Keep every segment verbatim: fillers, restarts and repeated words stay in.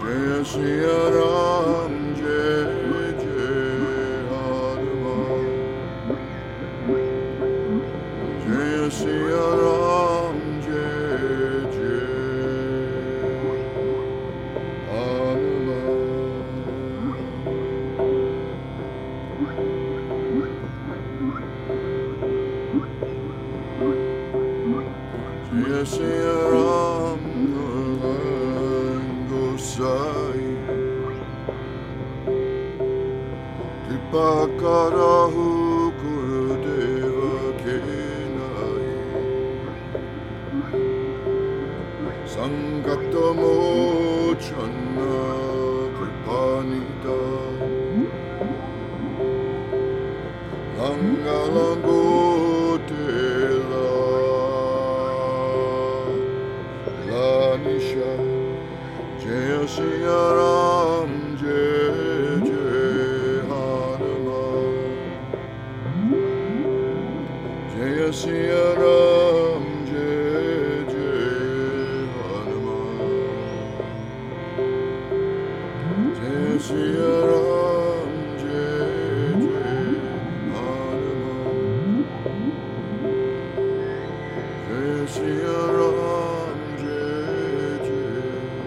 Jai Shri Ram, Jai Jai Hanuman. Jai Shri Ram, Jai Jai Hanuman. Jai Shri Ram, Gosai. Kripa karahu Gurudeva Kenai. Sangato mochana Kripanita. Langa langotela Lanisha. Jai Shri Ram, Jai Jai Hanuman. Jai Shri Ram, Jai Jai Hanuman. Jai Shri Ram, Jai Jai Hanuman. Jai Shri Ram, Jai Jai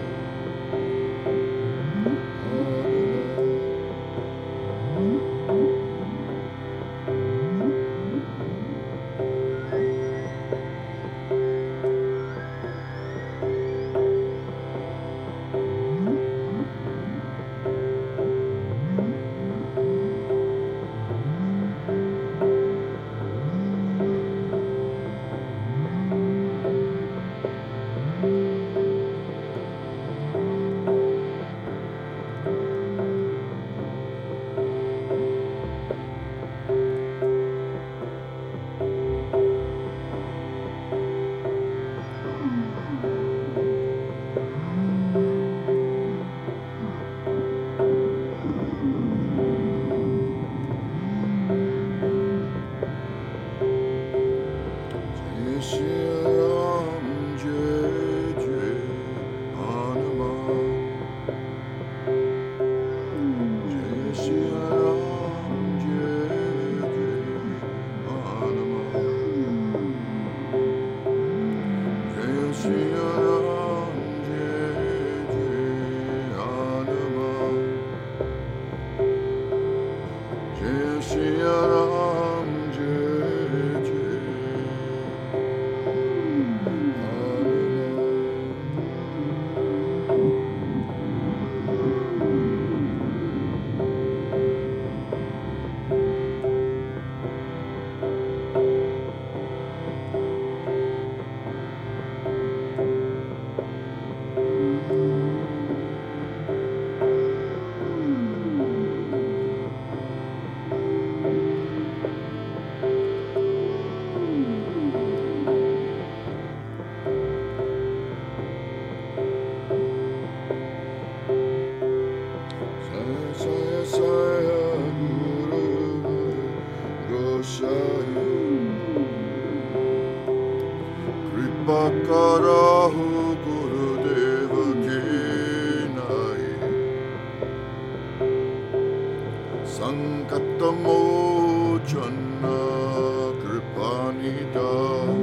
Karahu Gurudeva Kenai. Sankata mochana Kripanita.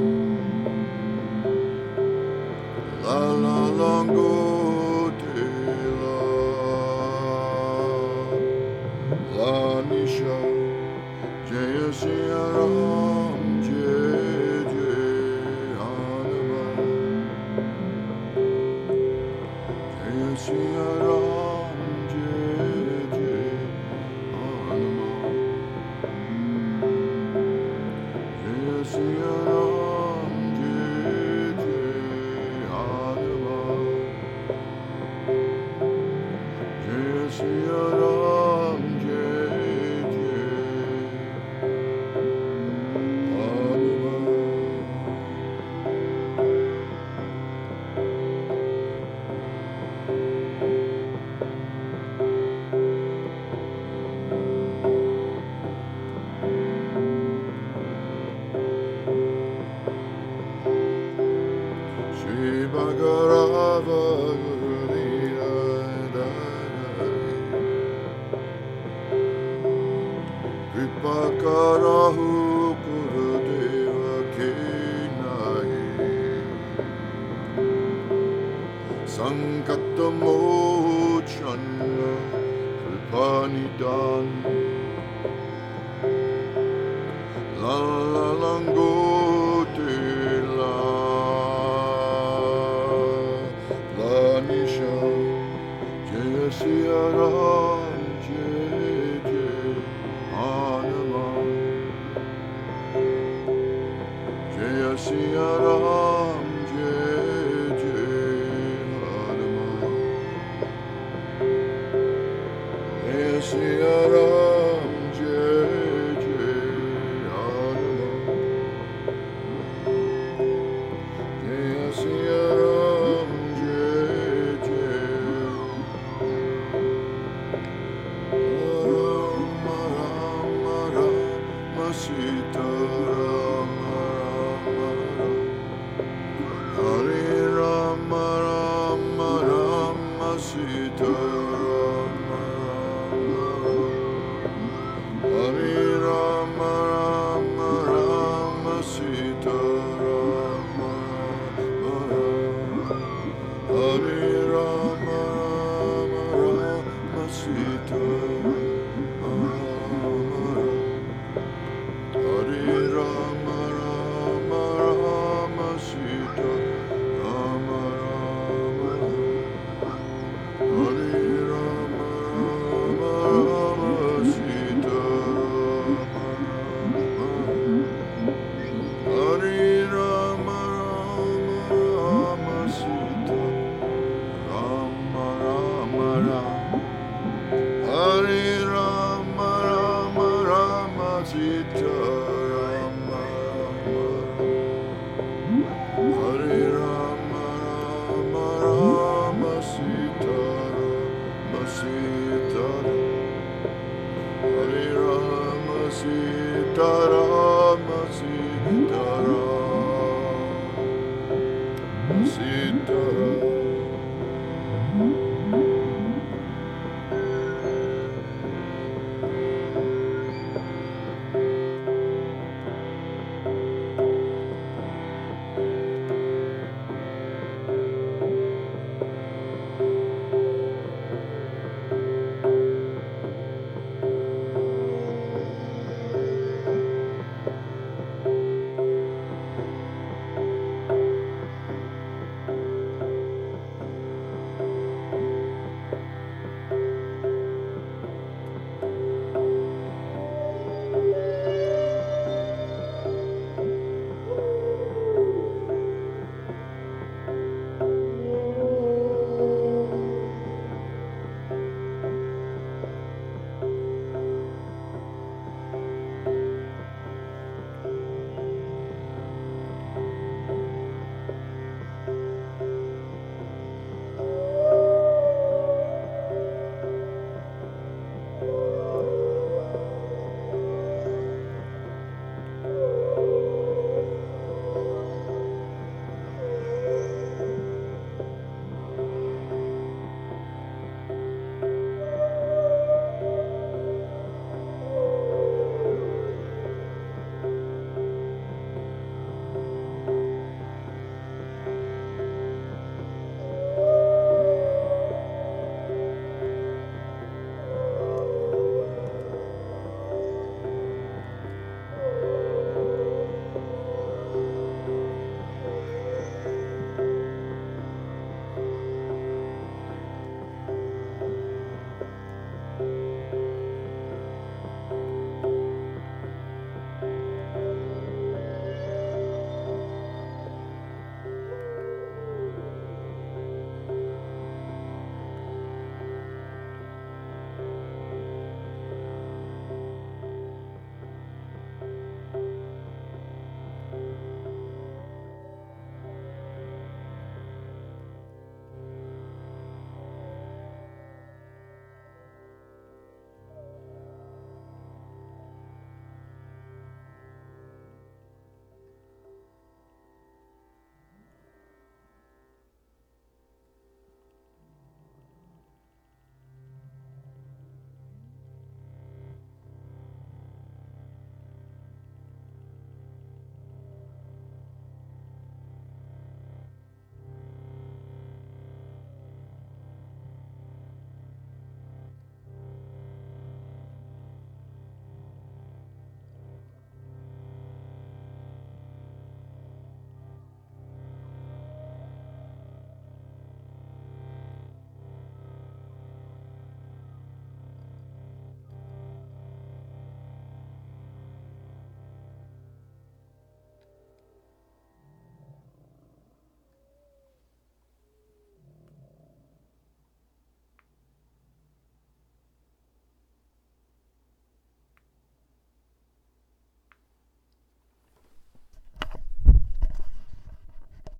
Lala langotela Lanisha. Jai Shri Ram, Jai Jai Hanuman. Jai Shri Ram, Jai Jai Hanuman. Jai Shri Ram, Jai Jai Hanuman. Jai Shri Ram, Jai Bhagavata Pakarahu Gurudeva Kenahi Sankatamochana Kripanidan La la langote la La nisha Jaya Siya Ram Jai Jai Hanuman Jaya Siya Ram Jai Jai Hanuman Jaya Siya Ram Jai Jai Hanuman Jaya Siya Ram Jai Jai Rama Rama Rama Sita Rama Rama Rama Hare Rama Rama Rama Sita Rama Rama Hare Rama Rama Rama Sita Rama Rama Hare Rama Rama Rama Sita Rama Hare Rama Rama Rama Sita Rama Rama Hare Rama Rama Rama Sita Rama Hare Rama Rama Rama Sita Rama Rama Rama Hare Rama Rama Rama Sita Rama Hare Rama Rama Rama Sita Rama Sita Hare Rama Sita Rama Sita Rama Sita